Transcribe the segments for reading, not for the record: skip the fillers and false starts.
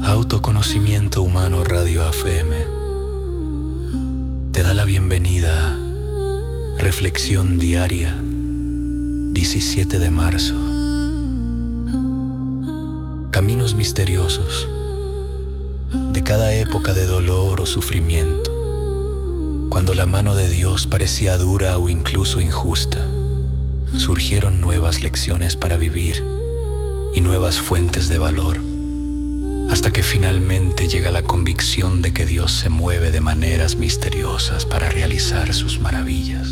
Autoconocimiento Humano Radio AFM te da la bienvenida a Reflexión Diaria, 17 de marzo. Caminos misteriosos de cada época de dolor o sufrimiento, cuando la mano de Dios parecía dura o incluso injusta, surgieron nuevas lecciones para vivir y nuevas fuentes de valor, hasta que finalmente llega la convicción de que Dios se mueve de maneras misteriosas para realizar sus maravillas.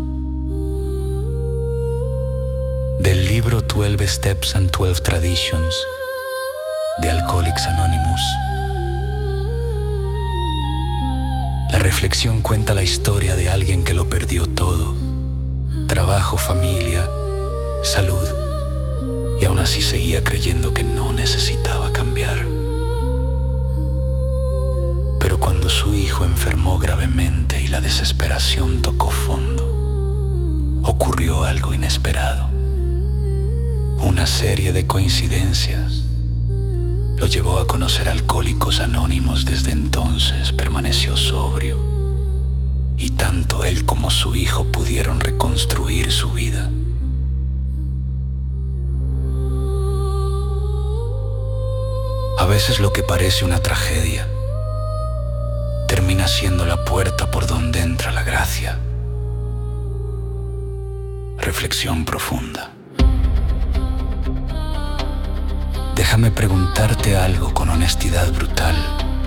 Del libro 12 Steps and 12 Traditions de Alcoholics Anonymous, la reflexión cuenta la historia de alguien que lo perdió todo: trabajo, familia, salud, y aún así seguía creyendo que no necesitaba cambiar. Pero cuando su hijo enfermó gravemente y la desesperación tocó fondo, ocurrió algo inesperado. Una serie de coincidencias lo llevó a conocer Alcohólicos Anónimos. Desde entonces permaneció sobrio, y tanto él como su hijo pudieron reconstruir su vida. A veces lo que parece una tragedia termina siendo la puerta por donde entra la gracia. Reflexión profunda. Déjame preguntarte algo con honestidad brutal.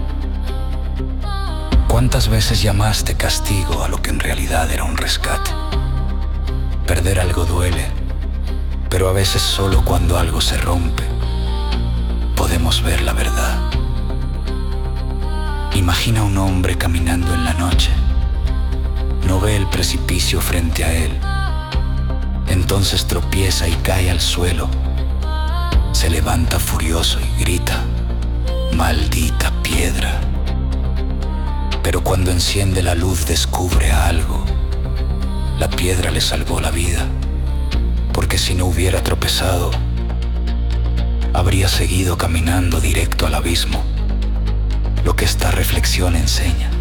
¿Cuántas veces llamaste castigo a lo que en realidad era un rescate? Perder algo duele, pero a veces solo cuando algo se rompe podemos ver la verdad. Imagina un hombre caminando en la noche. No ve el precipicio frente a él. Entonces tropieza y cae al suelo. Se levanta furioso y grita: «Maldita piedra». Pero cuando enciende la luz descubre algo. La piedra le salvó la vida, porque si no hubiera tropezado, habría seguido caminando directo al abismo. Lo que esta reflexión enseña: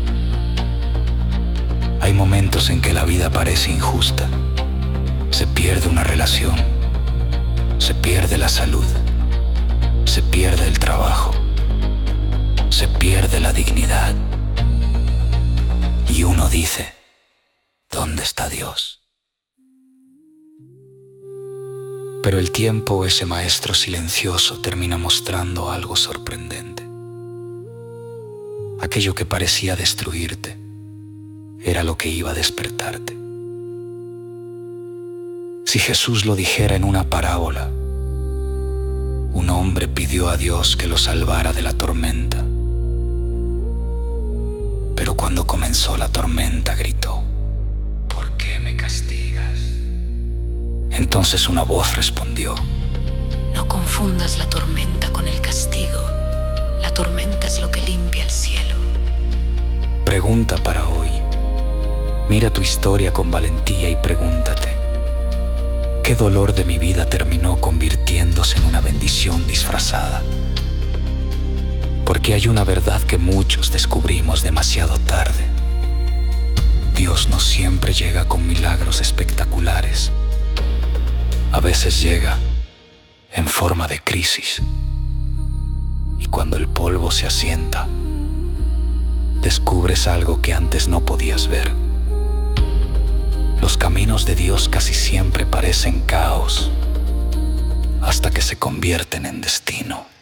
hay momentos en que la vida parece injusta. Se pierde una relación, se pierde la salud, se pierde el trabajo, se pierde la dignidad. Y uno dice: ¿dónde está Dios? Pero el tiempo, ese maestro silencioso, termina mostrando algo sorprendente. Aquello que parecía destruirte era lo que iba a despertarte. Si Jesús lo dijera en una parábola, un hombre pidió a Dios que lo salvara de la tormenta. Pero cuando comenzó la tormenta gritó: «¿Por qué me castigas?». Entonces una voz respondió: «No confundas la tormenta con el castigo. La tormenta es lo que limpia el cielo». Pregunta para hoy. Mira tu historia con valentía y pregúntate: ¿qué dolor de mi vida terminó convirtiéndose en una bendición disfrazada? Porque hay una verdad que muchos descubrimos demasiado tarde. Dios no siempre llega con milagros espectaculares. A veces llega en forma de crisis. Y cuando el polvo se asienta, descubres algo que antes no podías ver. Los caminos de Dios casi siempre parecen caos, hasta que se convierten en destino.